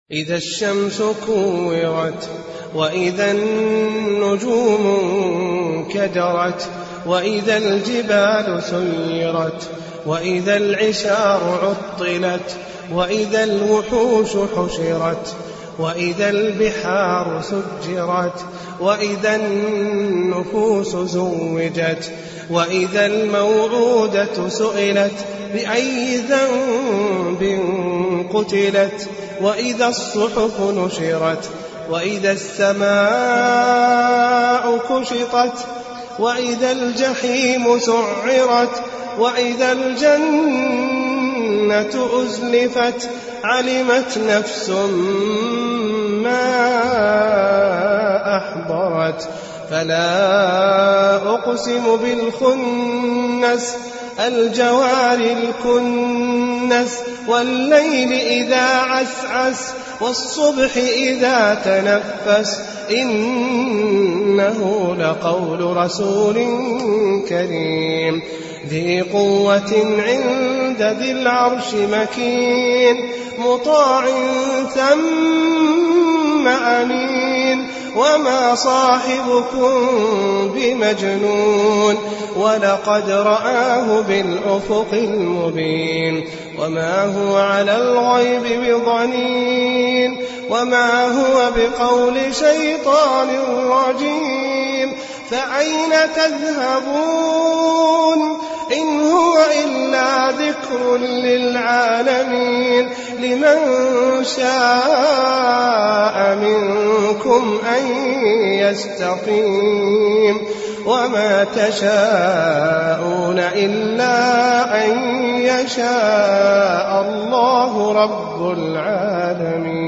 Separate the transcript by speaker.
Speaker 1: إذا الشمس كورت وإذا النجوم انكدرت وإذا الجبال سيرت وإذا العشار عطلت وإذا الوحوش حشرت وإذا البحار سجرت وإذا النفوس زوجت وإذا الموعودة سئلت بأي ذنب قتلت وإذا الصحف نشرت وإذا السماء كشطت وإذا الجحيم سعرت وإذا الجنة أزلفت علمت نفس ما أحضرت فلا أقسم بالخنس الجوار الكنس والليل إذا عسعس والصبح إذا تنفس إنه لقول رسول كريم ذي قوة عند ذي العرش مكين مطاع ثم أمين وما صاحبكم بمجنون ولقد رآه بالأفق المبين وما هو على الغيب بضنين وما هو بقول شيطان رجيم فأين تذهبون إن هو إلا ذكر للعالمين لمن شاء منكم أن يستقيم وما تشاءون إلا أن يشاء الله رب العالمين.